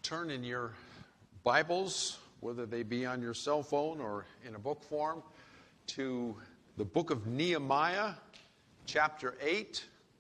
Turn in your Bibles, whether they be on your cell phone or in a book form, to the book of Nehemiah, chapter 8.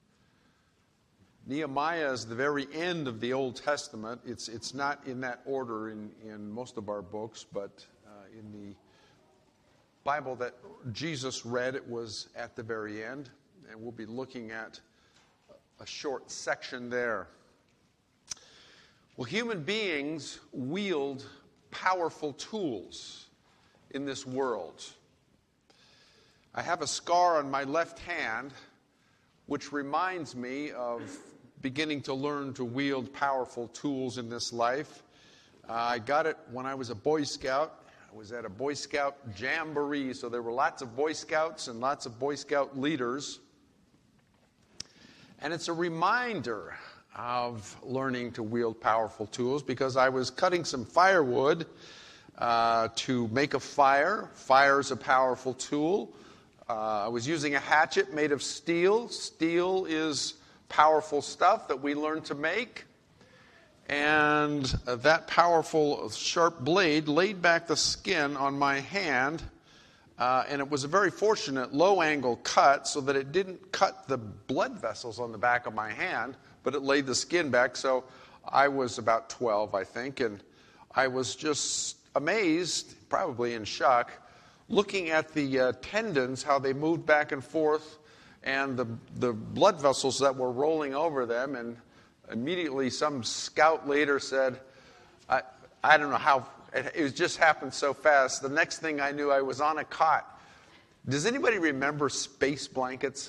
Nehemiah is the very end of the Old Testament. It's not in that order in most of our books, but in the Bible that Jesus read, it was at the very end. And we'll be looking at a short section there. Well, human beings wield powerful tools in this world. I have a scar on my left hand, which reminds me of beginning to learn to wield powerful tools in this life. I got it when I was a Boy Scout. I was at a Boy Scout jamboree, so there were lots of Boy Scouts and lots of Boy Scout leaders. And it's a reminder of learning to wield powerful tools, because I was cutting some firewood to make a fire. Fire is a powerful tool. I was using a hatchet made of steel. Steel is powerful stuff that we learn to make. And that powerful sharp blade laid back the skin on my hand, and it was a very fortunate low-angle cut so that it didn't cut the blood vessels on the back of my hand, but it laid the skin back. So I was about 12, I think, and I was just amazed, probably in shock, looking at the tendons, how they moved back and forth, and the blood vessels that were rolling over them. And immediately some scout later said, I don't know how, it just happened so fast. The next thing I knew, I was on a cot. Does anybody remember space blankets?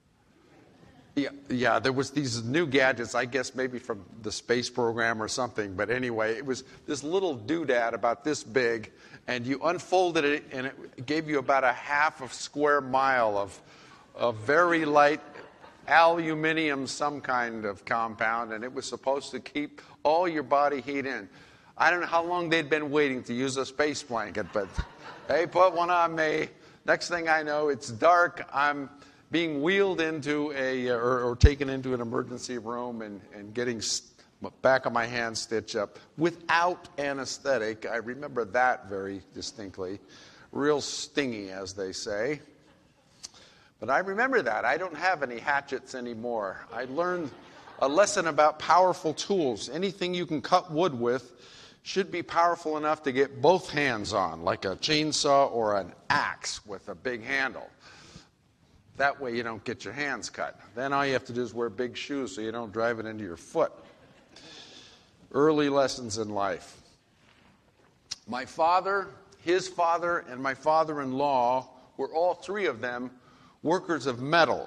Yeah, there was these new gadgets, I guess maybe from the space program or something. But anyway, it was this little doodad about this big, and you unfolded it, and it gave you about a half a square mile of very light aluminum, some kind of compound, and it was supposed to keep all your body heat in. I don't know how long they'd been waiting to use a space blanket, but they put one on me. Next thing I know, it's dark. I'm being wheeled into or taken into an emergency room and getting back of my hand stitched up without anesthetic. I remember that very distinctly. Real stingy, as they say. But I remember that. I don't have any hatchets anymore. I learned a lesson about powerful tools. Anything you can cut wood with should be powerful enough to get both hands on, like a chainsaw or an axe with a big handle. That way you don't get your hands cut. Then all you have to do is wear big shoes so you don't drive it into your foot. Early lessons in life. My father, his father, and my father-in-law were all three of them workers of metal.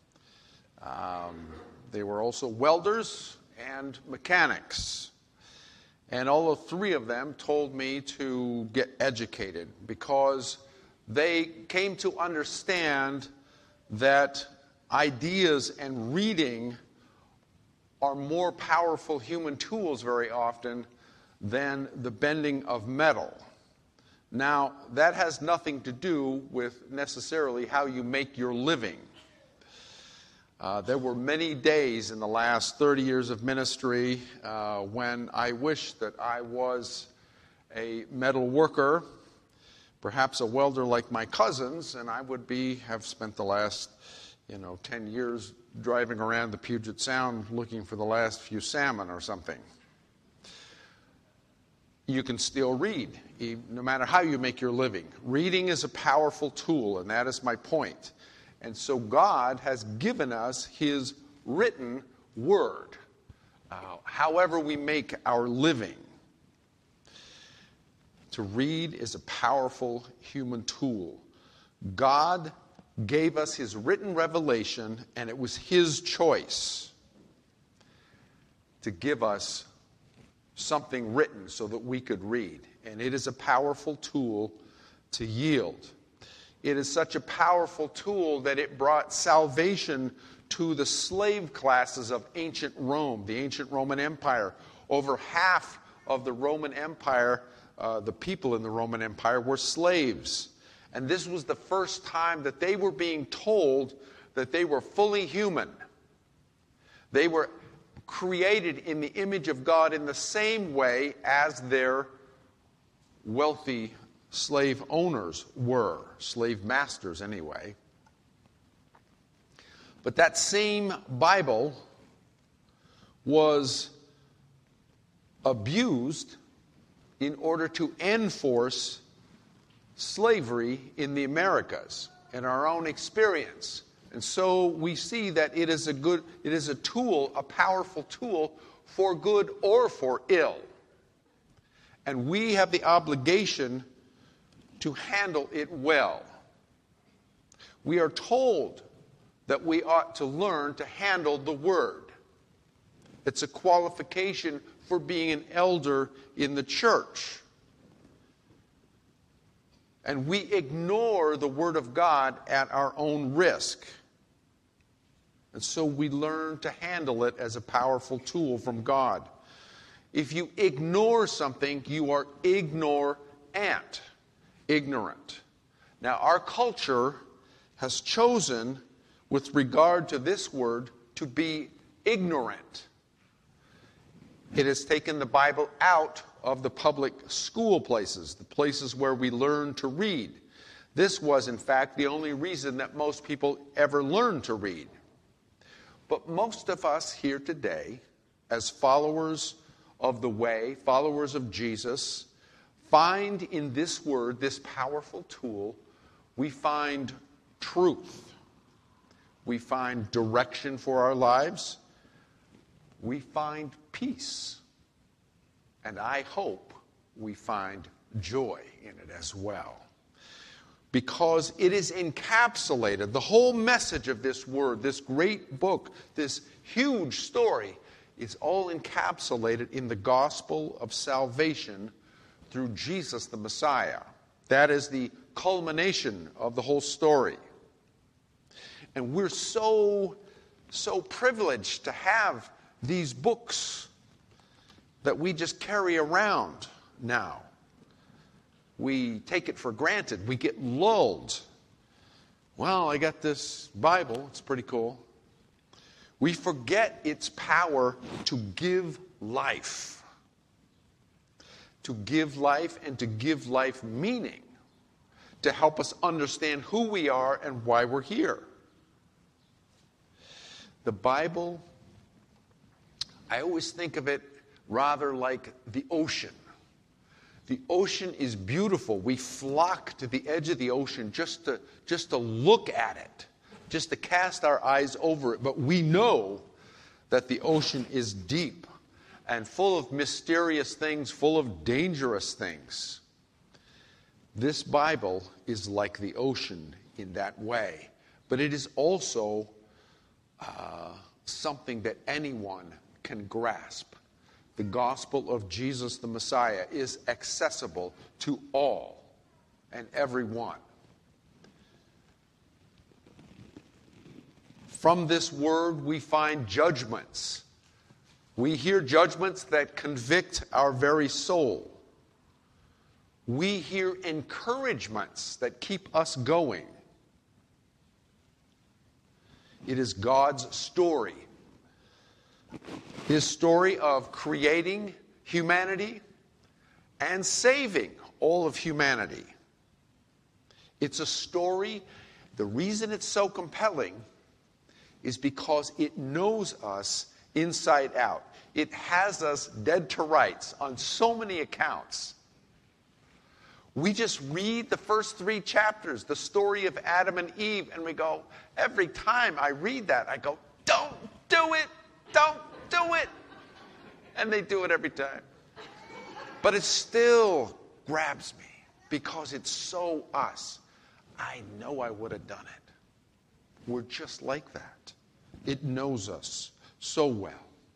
They were also welders and mechanics. And all three of them told me to get educated, because they came to understand that ideas and reading are more powerful human tools very often than the bending of metal. Now, that has nothing to do with necessarily how you make your living. There were many days in the last 30 years of ministry when I wished that I was a metal worker, perhaps a welder like my cousins, and I would have spent the last 10 years driving around the Puget Sound looking for the last few salmon or something. You can still read, no matter how you make your living. Reading is a powerful tool, and that is my point. And so God has given us His written word, however we make our living. To read is a powerful human tool. God gave us His written revelation, and it was His choice to give us something written so that we could read. And it is a powerful tool to yield. It is such a powerful tool that it brought salvation to the slave classes of ancient Rome, the ancient Roman Empire. Over half of the Roman Empire, the people in the Roman Empire, were slaves. And this was the first time that they were being told that they were fully human. They were created in the image of God in the same way as their wealthy slave owners were, slave masters anyway. But that same Bible was abused in order to enforce slavery in the Americas, in our own experience. And so we see that it is a tool, a powerful tool for good or for ill. And we have the obligation to handle it well. We are told that we ought to learn to handle the Word. It's a qualification for being an elder in the church. And we ignore the Word of God at our own risk. And so we learn to handle it as a powerful tool from God. If you ignore something, you are ignorant. Now, our culture has chosen, with regard to this word, to be ignorant. It has taken the Bible out of the public school places, the places where we learn to read. This was, in fact, the only reason that most people ever learned to read. But most of us here today, as followers of the way, followers of Jesus, find in this word, this powerful tool, we find truth. We find direction for our lives. We find peace. And I hope we find joy in it as well. Because it is encapsulated, the whole message of this word, this great book, this huge story, is all encapsulated in the gospel of salvation through Jesus the Messiah. That is the culmination of the whole story. And we're so privileged to have these books that we just carry around now. We take it for granted. We get lulled. Well, I got this Bible. It's pretty cool. We forget its power to give life. To give life and to give life meaning. To help us understand who we are and why we're here. The Bible, I always think of it rather like the ocean. The ocean is beautiful. We flock to the edge of the ocean just to look at it, just to cast our eyes over it. But we know that the ocean is deep and full of mysterious things, full of dangerous things. This Bible is like the ocean in that way. But it is also something that anyone can grasp. The gospel of Jesus the Messiah is accessible to all and everyone. From this word we find judgments. We hear judgments that convict our very soul. We hear encouragements that keep us going. It is God's story. His story of creating humanity and saving all of humanity. It's a story, the reason it's so compelling is because it knows us inside out. It has us dead to rights on so many accounts. We just read the first 3 chapters, the story of Adam and Eve, and we go, every time I read that, I go, don't do it, don't do it. And they do it every time. But it still grabs me because it's so us. I know I would have done it. We're just like that. It knows us so well.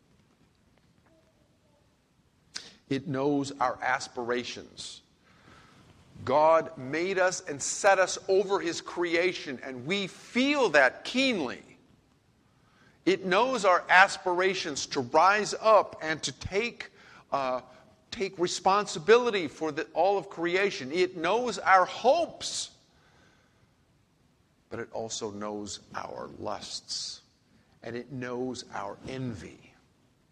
It knows our aspirations. God made us and set us over His creation, and we feel that keenly. It knows our aspirations to rise up and to take responsibility for all of creation. It knows our hopes, but it also knows our lusts, and it knows our envy.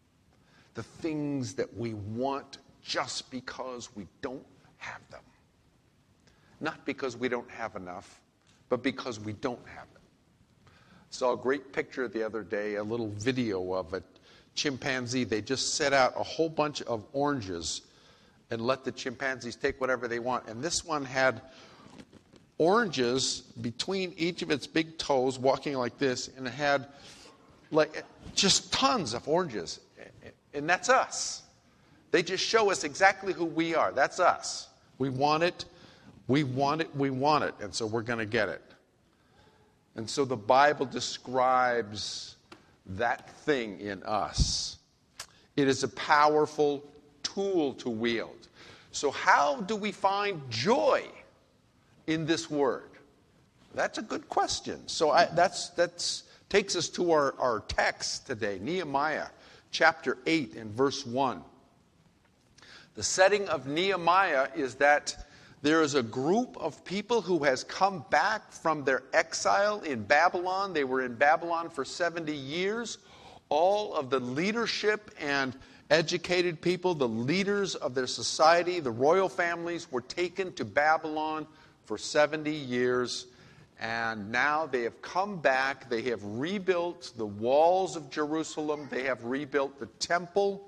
the things that we want just because we don't have them. Not because we don't have enough, but because we don't have them. Saw a great picture the other day, a little video of a chimpanzee. They just set out a whole bunch of oranges and let the chimpanzees take whatever they want. And this one had oranges between each of its big toes, walking like this, and it had like just tons of oranges. And that's us. They just show us exactly who we are. That's us. We want it, we want it, we want it, and so we're going to get it. And so the Bible describes that thing in us. It is a powerful tool to wield. So how do we find joy in this word? That's a good question. So that's takes us to our text today, Nehemiah chapter 8 and verse 1. The setting of Nehemiah is that there is a group of people who has come back from their exile in Babylon. They were in Babylon for 70 years. All of the leadership and educated people, the leaders of their society, the royal families, were taken to Babylon for 70 years. And now they have come back. They have rebuilt the walls of Jerusalem. They have rebuilt the temple.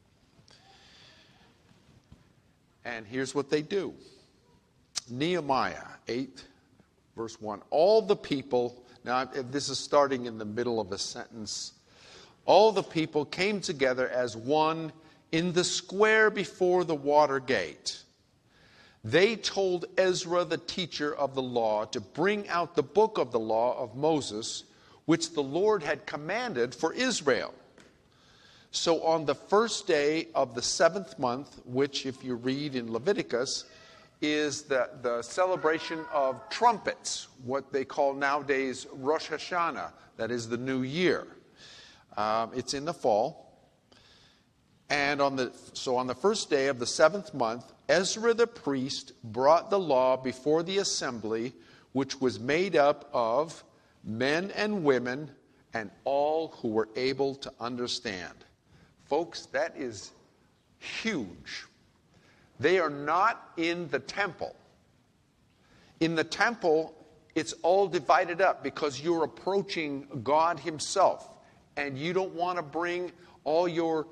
And here's what they do. Nehemiah 8, verse 1. All the people, now this is starting in the middle of a sentence. All the people came together as one in the square before the water gate. They told Ezra, the teacher of the law, to bring out the book of the law of Moses, which the Lord had commanded for Israel. So on the first day of the 7th month, which if you read in Leviticus, is the celebration of trumpets, what they call nowadays Rosh Hashanah, that is the new year. It's in the fall. And on the first day of the 7th month, Ezra the priest brought the law before the assembly, which was made up of men and women and all who were able to understand. Folks, that is huge. They are not in the temple. In the temple, it's all divided up because you're approaching God himself. And you don't want to bring all your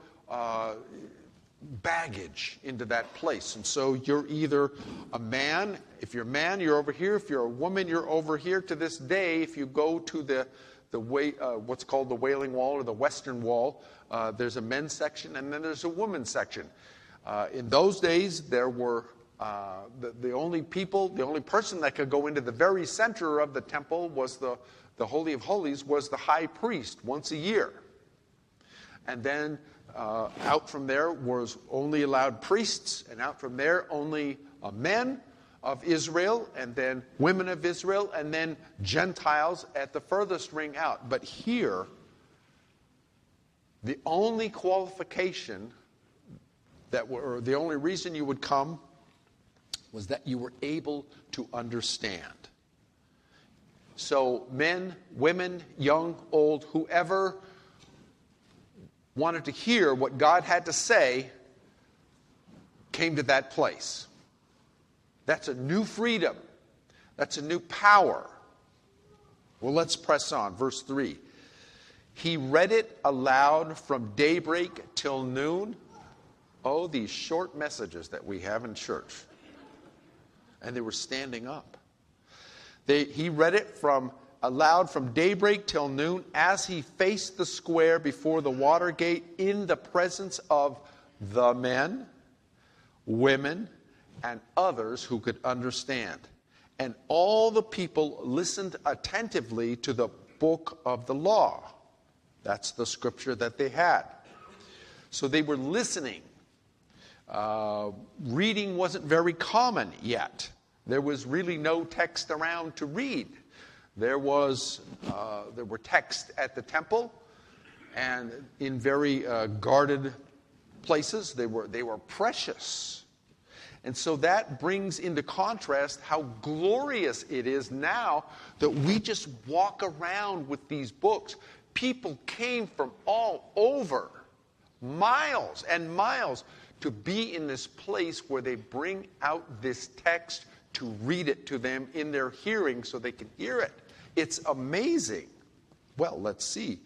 baggage into that place. And so you're either a man. If you're a man, you're over here. If you're a woman, you're over here. To this day, if you go to what's called the Wailing Wall or the Western Wall, there's a men's section and then there's a women's section. In those days, there were the only person that could go into the very center of the temple was the Holy of Holies, was the high priest once a year. And then out from there was only allowed priests, and out from there only men of Israel, and then women of Israel, and then Gentiles at the furthest ring out. But here, the only qualification or the only reason you would come was that you were able to understand. So men, women, young, old, whoever wanted to hear what God had to say came to that place. That's a new freedom. That's a new power. Well, let's press on. Verse 3. He read it aloud from daybreak till noon. Oh, these short messages that we have in church. And they were standing up. He read it aloud from daybreak till noon as he faced the square before the water gate in the presence of the men, women, and others who could understand. And all the people listened attentively to the book of the law. That's the scripture that they had. So they were listening. Reading wasn't very common yet. There was really no text around to read. There were texts at the temple, and in very guarded places. They were precious. And so that brings into contrast how glorious it is now that we just walk around with these books. People came from all over miles and miles to be in this place where they bring out this text to read it to them in their hearing so they can hear it. It's amazing. Well, let's see.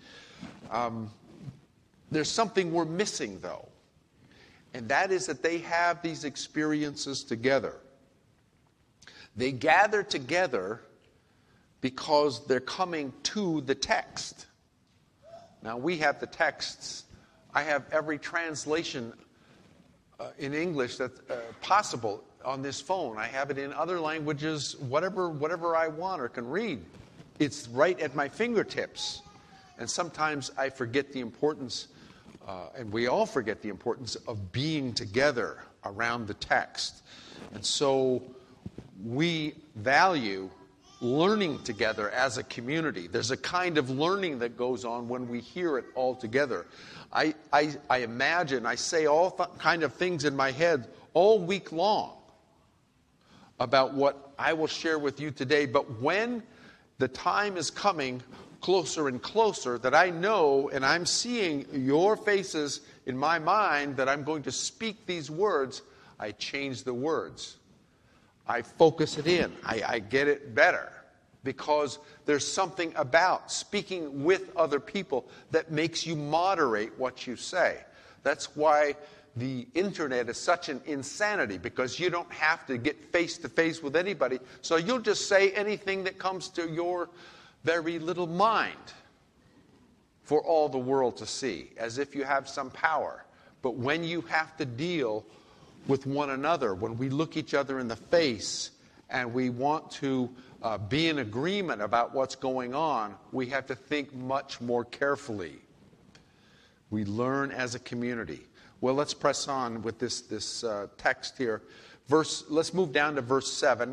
There's something we're missing, though. And that is that they have these experiences together. They gather together because they're coming to the text. Now, we have the texts. I have every translation in English that's possible on this phone. I have it in other languages, whatever I want or can read. It's right at my fingertips. And sometimes I forget the importance, and we all forget the importance of being together around the text. And so we value learning together as a community. There's a kind of learning that goes on when we hear it all together. I imagine, I say all kind of things in my head all week long about what I will share with you today. But when the time is coming closer and closer that I know and I'm seeing your faces in my mind that I'm going to speak these words, I change the words. I focus it in. I get it better because there's something about speaking with other people that makes you moderate what you say. That's why the internet is such an insanity, because you don't have to get face to face with anybody. So you'll just say anything that comes to your very little mind for all the world to see, as if you have some power. But when you have to deal with one another, when we look each other in the face and we want to be in agreement about what's going on, we have to think much more carefully. We learn as a community. Well, let's press on with this text here. Let's move down to verse 7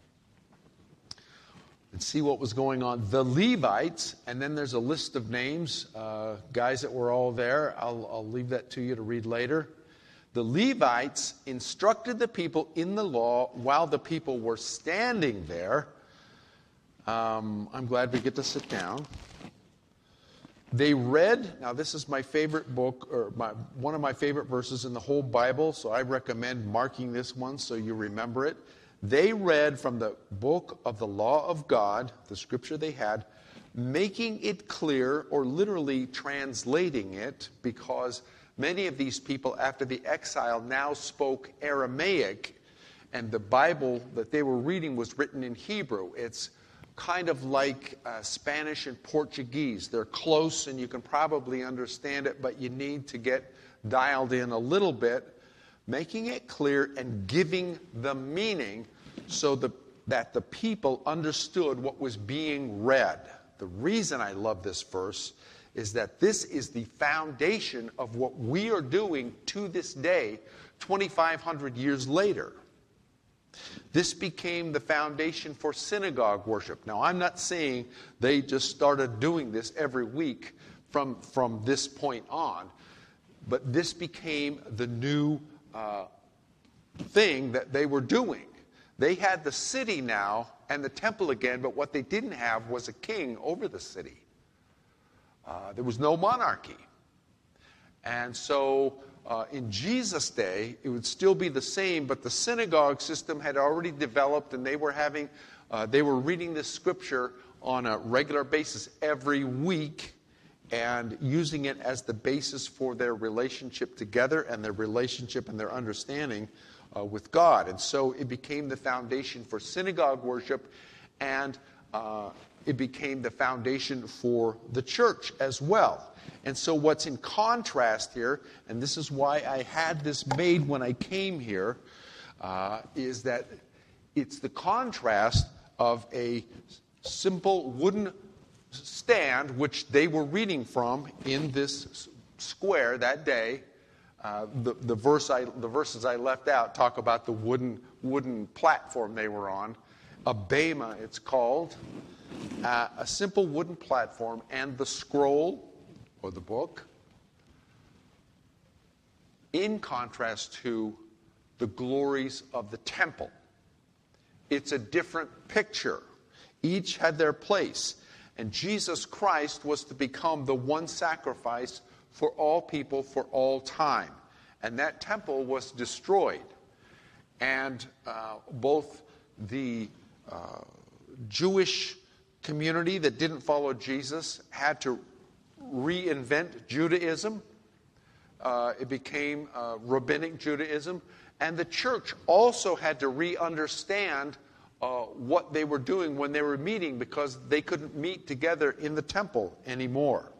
and see what was going on. The Levites, and then there's a list of names, guys that were all there. I'll leave that to you to read later. The Levites instructed the people in the law while the people were standing there. I'm glad we get to sit down. They read, now this is my favorite book, or one of my favorite verses in the whole Bible, so I recommend marking this one so you remember it. They read from the book of the law of God, the scripture they had, making it clear, or literally translating it, because many of these people after the exile now spoke Aramaic, and the Bible that they were reading was written in Hebrew. It's kind of like Spanish and Portuguese. They're close and you can probably understand it, but you need to get dialed in a little bit, making it clear and giving the meaning so that the people understood what was being read. The reason I love this verse is that this is the foundation of what we are doing to this day, 2,500 years later. This became the foundation for synagogue worship. Now, I'm not saying they just started doing this every week from this point on, but this became the new thing that they were doing. They had the city now and the temple again, but what they didn't have was a king over the city. There was no monarchy. And so in Jesus' day, it would still be the same, but the synagogue system had already developed, and they were reading this scripture on a regular basis every week and using it as the basis for their relationship together and their relationship and their understanding with God. And so it became the foundation for synagogue worship, and it became the foundation for the church as well. And so what's in contrast here, and this is why I had this made when I came here, is that it's the contrast of a simple wooden stand, which they were reading from in this square that day. The verses I left out talk about the wooden platform they were on. A bema, it's called. A simple wooden platform, and the scroll, or the book, in contrast to the glories of the temple. It's a different picture. Each had their place. And Jesus Christ was to become the one sacrifice for all people for all time. And that temple was destroyed. And both the Jewish community that didn't follow Jesus had to reinvent Judaism. It became rabbinic Judaism. And the church also had to re-understand what they were doing when they were meeting, because they couldn't meet together in the temple anymore.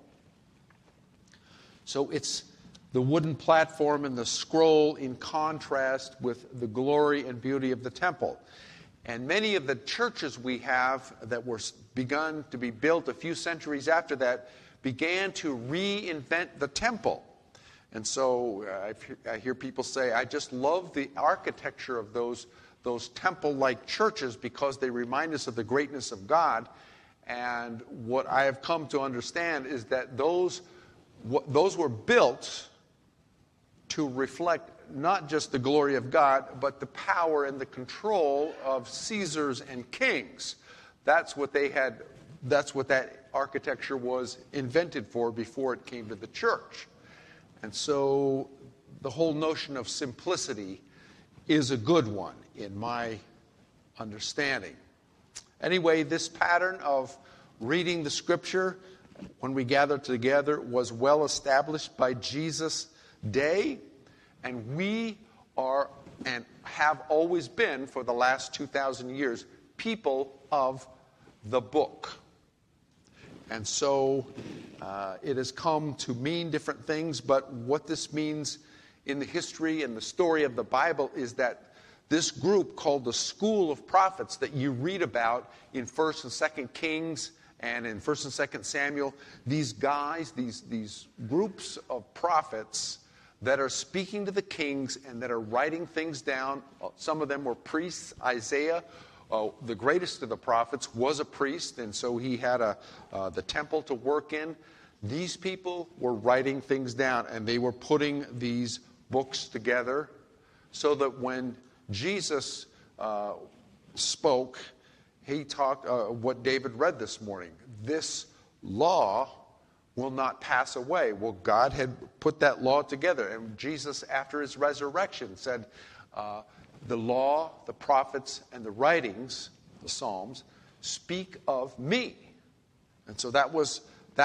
So it's the wooden platform and the scroll in contrast with the glory and beauty of the temple. And many of the churches we have that were begun to be built a few centuries after that began to reinvent the temple. And so I hear people say, I just love the architecture of those temple-like churches because they remind us of the greatness of God. And what I have come to understand is that those were built to reflect not just the glory of God, but the power and the control of Caesars and kings. That's what that architecture was invented for before it came to the church. And so the whole notion of simplicity is a good one in my understanding. Anyway, this pattern of reading the Scripture when we gather together was well established by Jesus' day, and we are and have always been for the last 2,000 years people of the book. And so it has come to mean different things, but what this means in the history and the story of the Bible is that this group called the School of Prophets that you read about in 1st and 2nd Kings and in 1st and 2nd Samuel, these guys, these groups of prophets that are speaking to the kings and that are writing things down. Some of them were priests. Isaiah, the greatest of the prophets, was a priest, and so he had the temple to work in. These people were writing things down, and they were putting these books together so that when Jesus spoke, he talked what David read this morning. This law will not pass away. Well, God had put that law together, and Jesus, after his resurrection, said, the law, the prophets, and the writings, the Psalms, speak of me. And so that was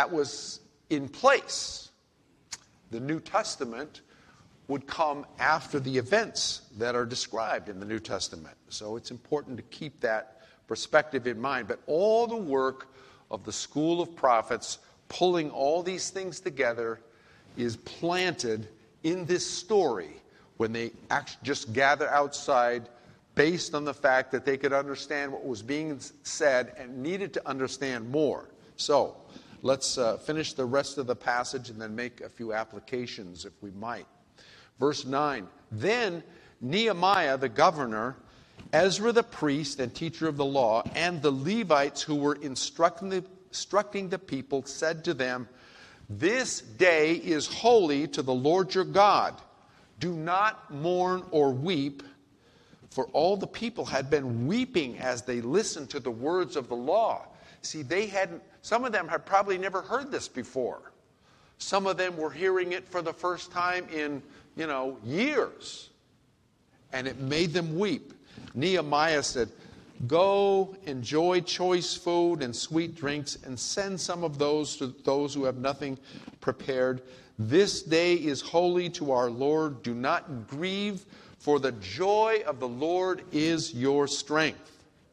in place. The New Testament would come after the events that are described in the New Testament. So it's important to keep that perspective in mind. But all the work of the School of Prophets, pulling all these things together, is planted in this story when they just gather outside based on the fact that they could understand what was being said and needed to understand more. So let's finish the rest of the passage and then make a few applications if we might. Verse 9, then Nehemiah the governor, Ezra the priest and teacher of the law, and the Levites who were instructing the people said to them, this day is holy to the Lord your God. Do not mourn or weep, for all the people had been weeping as they listened to the words of the law. See, some of them had probably never heard this before. Some of them were hearing it for the first time in, years. And it made them weep. Nehemiah said, go enjoy choice food and sweet drinks and send some of those to those who have nothing prepared. This day is holy to our Lord. Do not grieve, for the joy of the Lord is your strength.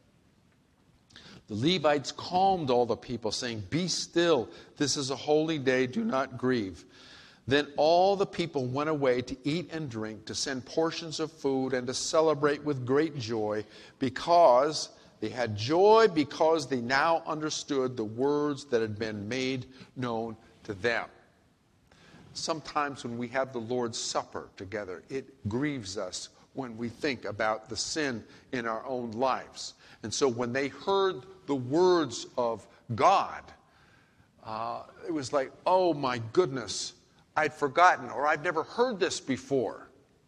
The Levites calmed all the people, saying, be still. This is a holy day. Do not grieve. Then all the people went away to eat and drink, to send portions of food, and to celebrate with great joy, because they had joy because they now understood the words that had been made known to them. Sometimes when we have the Lord's Supper together, it grieves us when we think about the sin in our own lives. And so when they heard the words of God, it was like, oh my goodness, I'd forgotten, or I've never heard this before.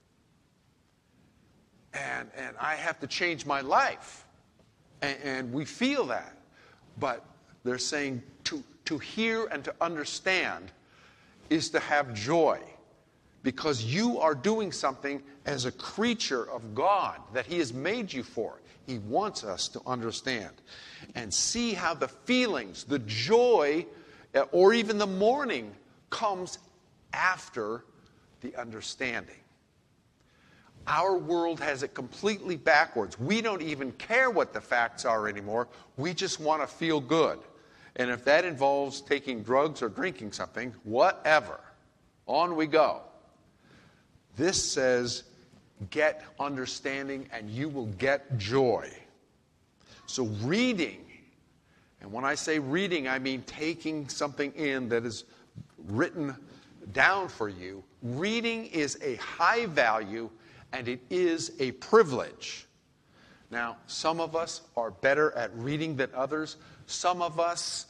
And I have to change my life. And we feel that. But they're saying to hear and to understand is to have joy, because you are doing something as a creature of God that He has made you for. He wants us to understand and see how the feelings, the joy, or even the mourning comes after the understanding. Our world has it completely backwards. We don't even care what the facts are anymore. We just want to feel good. And if that involves taking drugs or drinking something, whatever, on we go. This says, get understanding and you will get joy. So reading, and when I say reading, I mean taking something in that is written down for you. Reading is a high value and it is a privilege. Now, some of us are better at reading than others. Some of us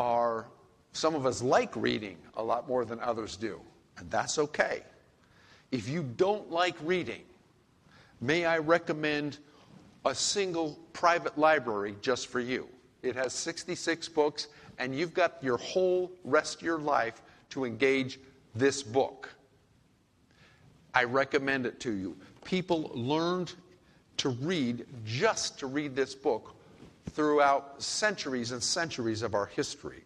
like reading a lot more than others do, and that's okay. If you don't like reading, may I recommend a single private library just for you. It has 66 books, and you've got your whole rest of your life to engage this book. I recommend it to you. People learned to read just to read this book throughout centuries and centuries of our history.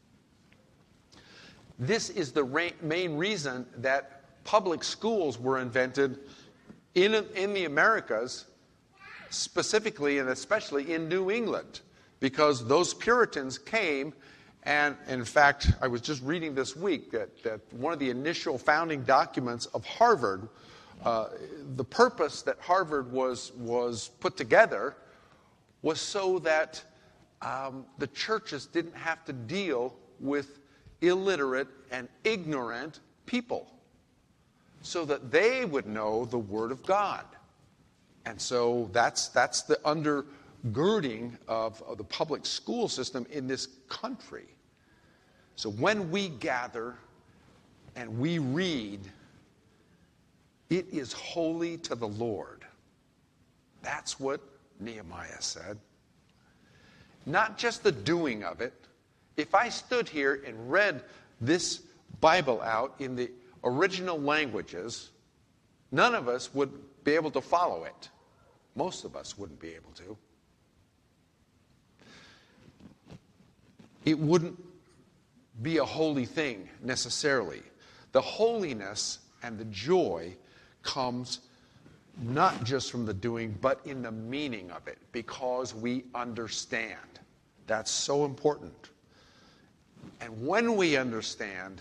This is the main reason that public schools were invented in the Americas, specifically and especially in New England, because those Puritans came, and in fact, I was just reading this week that one of the initial founding documents of Harvard, the purpose that Harvard was put together was so that the churches didn't have to deal with illiterate and ignorant people, so that they would know the Word of God. And so that's the undergirding of the public school system in this country. So when we gather and we read, it is holy to the Lord. That's what Nehemiah said. Not just the doing of it. If I stood here and read this Bible out in the original languages, none of us would be able to follow it. Most of us wouldn't be able to. It wouldn't be a holy thing necessarily. The holiness and the joy comes not just from the doing, but in the meaning of it, because we understand. That's so important. And when we understand,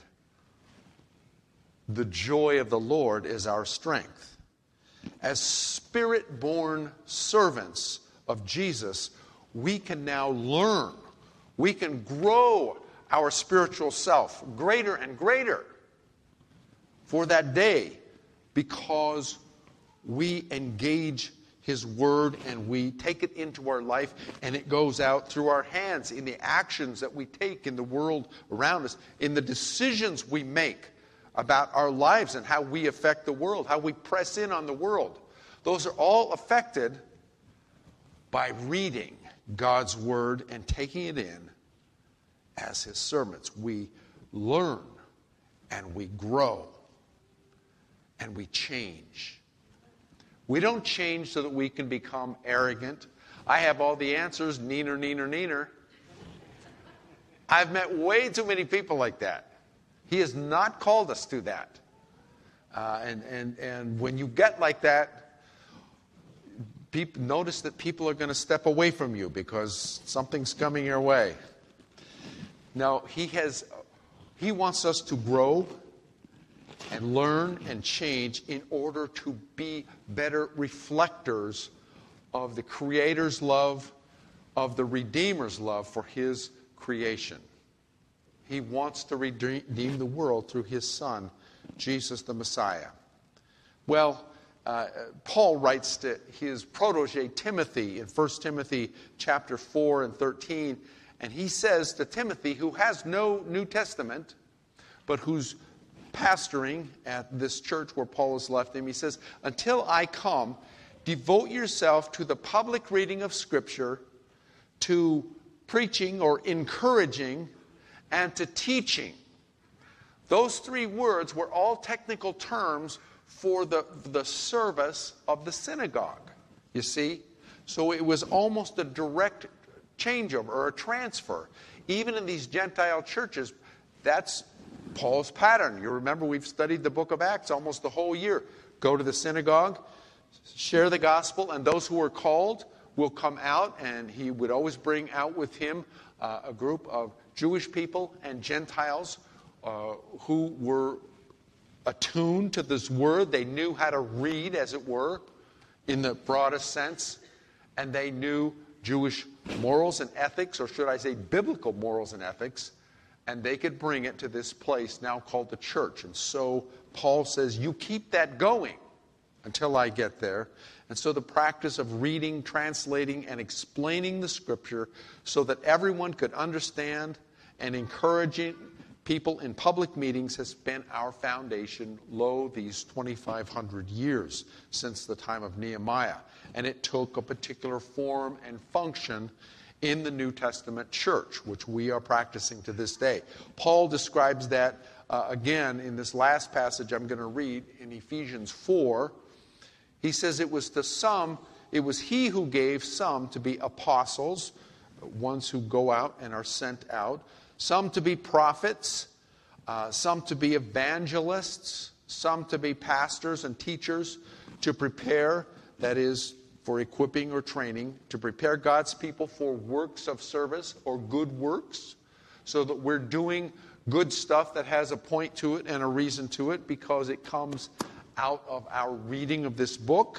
the joy of the Lord is our strength. As Spirit-born servants of Jesus, we can now learn. We can grow our spiritual self greater and greater for that day, because we engage His Word and we take it into our life, and it goes out through our hands in the actions that we take in the world around us, in the decisions we make about our lives and how we affect the world, how we press in on the world. Those are all affected by reading God's Word and taking it in as His servants. We learn and we grow and we change. We don't change so that we can become arrogant. I have all the answers, neener, neener, neener. I've met way too many people like that. He has not called us to that. And when you get like that, notice that people are going to step away from you because something's coming your way. Now, He wants us to grow and learn and change in order to be better reflectors of the Creator's love, of the Redeemer's love for His creation. He wants to redeem the world through His Son, Jesus the Messiah. Well, Paul writes to his protege Timothy in 1 Timothy chapter 4 and 13, and he says to Timothy, who has no New Testament, but who's pastoring at this church where Paul has left him, he says, until I come, devote yourself to the public reading of Scripture, to preaching or encouraging, and to teaching. Those three words were all technical terms for the service of the synagogue, you see? So it was almost a direct changeover or a transfer. Even in these Gentile churches, that's Paul's pattern. You remember we've studied the book of Acts almost the whole year. Go to the synagogue, share the gospel, and those who are called will come out, and he would always bring out with him a group of Jewish people and Gentiles who were attuned to this word. They knew how to read, as it were, in the broadest sense, and they knew Jewish morals and ethics, or should I say biblical morals and ethics, and they could bring it to this place now called the church. And so Paul says, you keep that going until I get there. And so the practice of reading, translating, and explaining the Scripture so that everyone could understand and encouraging people in public meetings has been our foundation, these 2,500 years since the time of Nehemiah. And it took a particular form and function in the New Testament church, which we are practicing to this day. Paul describes that again in this last passage I'm going to read in Ephesians 4. He says it was he who gave some to be apostles, ones who go out and are sent out, some to be prophets, some to be evangelists, some to be pastors and teachers, to prepare, that is, for equipping or training, to prepare God's people for works of service or good works, so that we're doing good stuff that has a point to it and a reason to it because it comes out of our reading of this book,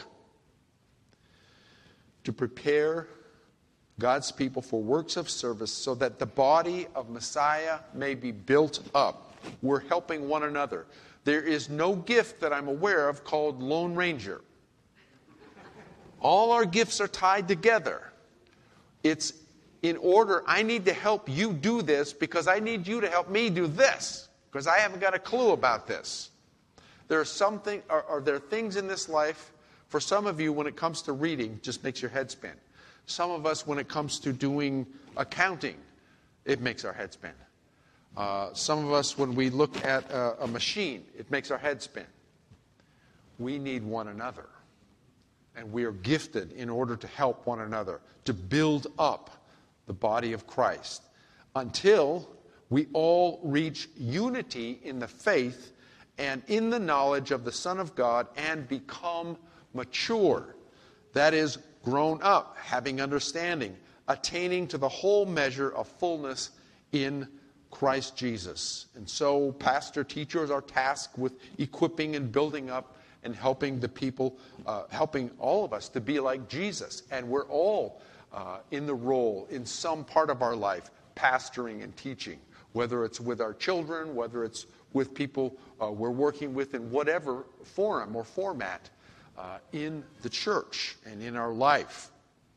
to prepare God's people for works of service so that the body of Messiah may be built up. We're helping one another. There is no gift that I'm aware of called Lone Ranger. All our gifts are tied together. It's in order, I need to help you do this because I need you to help me do this because I haven't got a clue about this. There are things in this life, for some of you, when it comes to reading, just makes your head spin. Some of us, when it comes to doing accounting, it makes our head spin. Some of us, when we look at a machine, it makes our head spin. We need one another. And we are gifted in order to help one another, to build up the body of Christ, until we all reach unity in the faith and in the knowledge of the Son of God and become mature. That is, grown up, having understanding, attaining to the whole measure of fullness in Christ Jesus. And so pastor teachers are tasked with equipping and building up and helping the people, helping all of us to be like Jesus. And we're all in the role, in some part of our life, pastoring and teaching, whether it's with our children, whether it's with people we're working with in whatever forum or format in the church and in our life.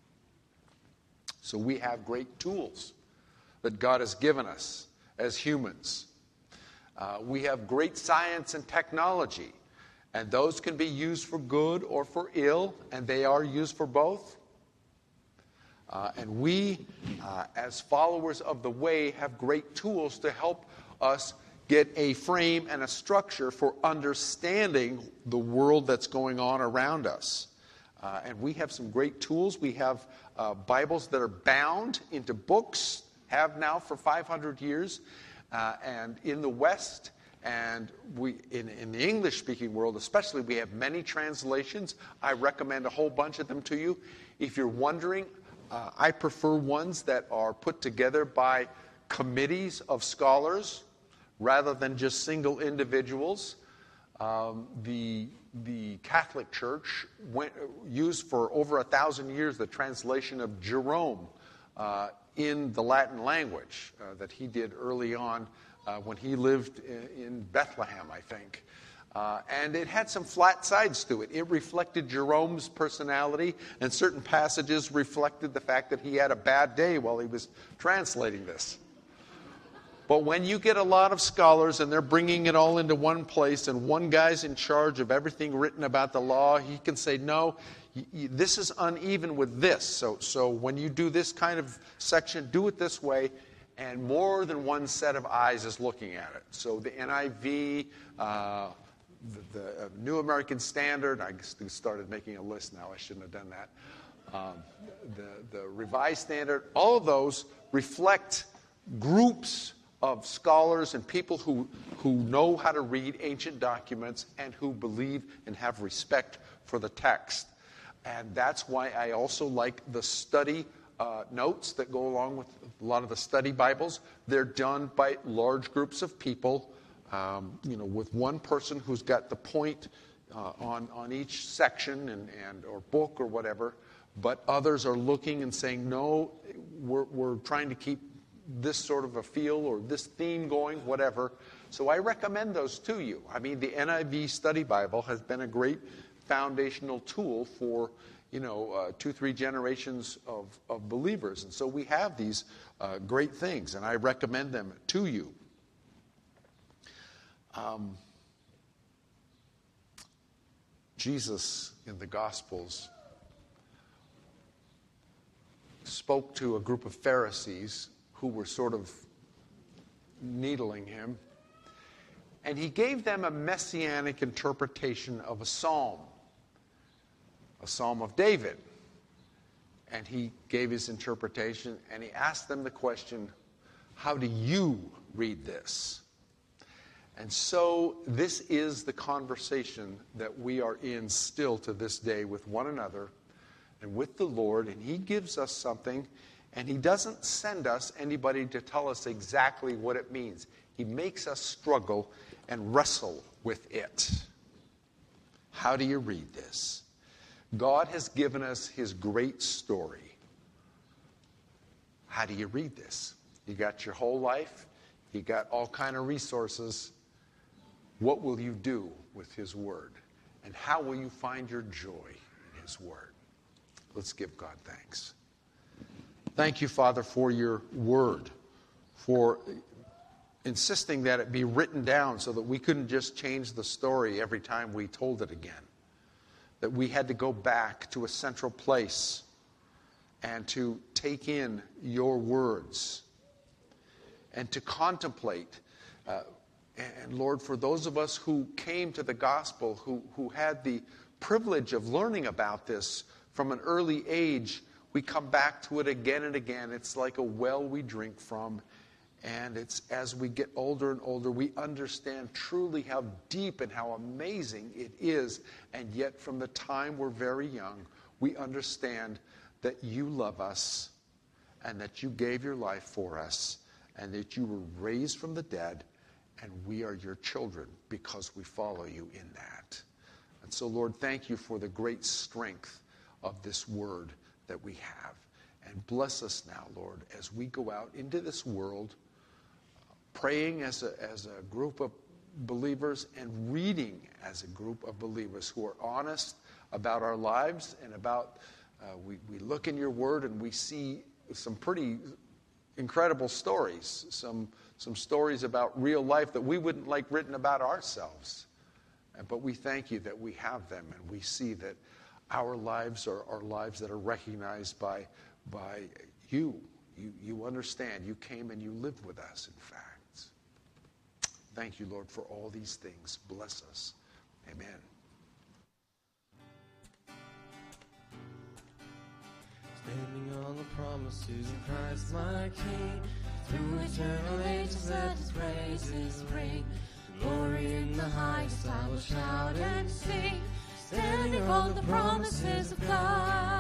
So we have great tools that God has given us as humans. We have great science and technology, and those can be used for good or for ill, and they are used for both. And we, as followers of the way, have great tools to help us get a frame and a structure for understanding the world that's going on around us. And we have some great tools. We have Bibles that are bound into books, have now for 500 years. And in the West, and in the English-speaking world especially, we have many translations. I recommend a whole bunch of them to you. If you're wondering, I prefer ones that are put together by committees of scholars rather than just single individuals. The Catholic Church used for over 1,000 years the translation of Jerome in the Latin language that he did early on when he lived in Bethlehem, I think. And it had some flat sides to it. It reflected Jerome's personality, and certain passages reflected the fact that he had a bad day while he was translating this. But when you get a lot of scholars and they're bringing it all into one place and one guy's in charge of everything written about the law, he can say, no, this is uneven with this. So when you do this kind of section, do it this way. and more than one set of eyes is looking at it. So the NIV, the New American Standard, I started making a list now, I shouldn't have done that. The Revised Standard, all of those reflect groups of scholars and people who know how to read ancient documents and who believe and have respect for the text. And that's why I also like the study notes that go along with a lot of the study Bibles. They're done by large groups of people, with one person who's got the point on each section and or book or whatever. But others are looking and saying, no, we're trying to keep this sort of a feel or this theme going, whatever. So I recommend those to you. I mean, the NIV Study Bible has been a great foundational tool for, 2-3 generations of believers. And so we have these great things, and I recommend them to you. Jesus in the Gospels spoke to a group of Pharisees who were sort of needling him. And he gave them a messianic interpretation of a psalm of David. And he gave his interpretation, and he asked them the question, how do you read this? And so this is the conversation that we are in still to this day with one another and with the Lord, and he gives us something. And he doesn't send us anybody to tell us exactly what it means. He makes us struggle and wrestle with it. How do you read this? God has given us his great story. How do you read this? You got your whole life. You got all kind of resources. What will you do with his word? And how will you find your joy in his word? Let's give God thanks. Thank you, Father, for your word, for insisting that it be written down so that we couldn't just change the story every time we told it again, that we had to go back to a central place and to take in your words and to contemplate. And Lord, for those of us who came to the gospel, who had the privilege of learning about this from an early age, we come back to it again and again. It's like a well we drink from. And it's as we get older and older, we understand truly how deep and how amazing it is. And yet from the time we're very young, we understand that you love us and that you gave your life for us and that you were raised from the dead, and we are your children because we follow you in that. And so, Lord, thank you for the great strength of this word that we have. And bless us now, Lord, as we go out into this world, praying as a group of believers and reading as a group of believers who are honest about our lives and about, we look in your word and we see some pretty incredible stories, some stories about real life that we wouldn't like written about ourselves. But we thank you that we have them, and we see that our lives are lives that are recognized by you. You understand. You came and you lived with us, in fact. Thank you, Lord, for all these things. Bless us. Amen. Standing on the promises of Christ my King, through eternal ages let his praises ring. Glory in the highest I will shout and sing, standing on the promises of God.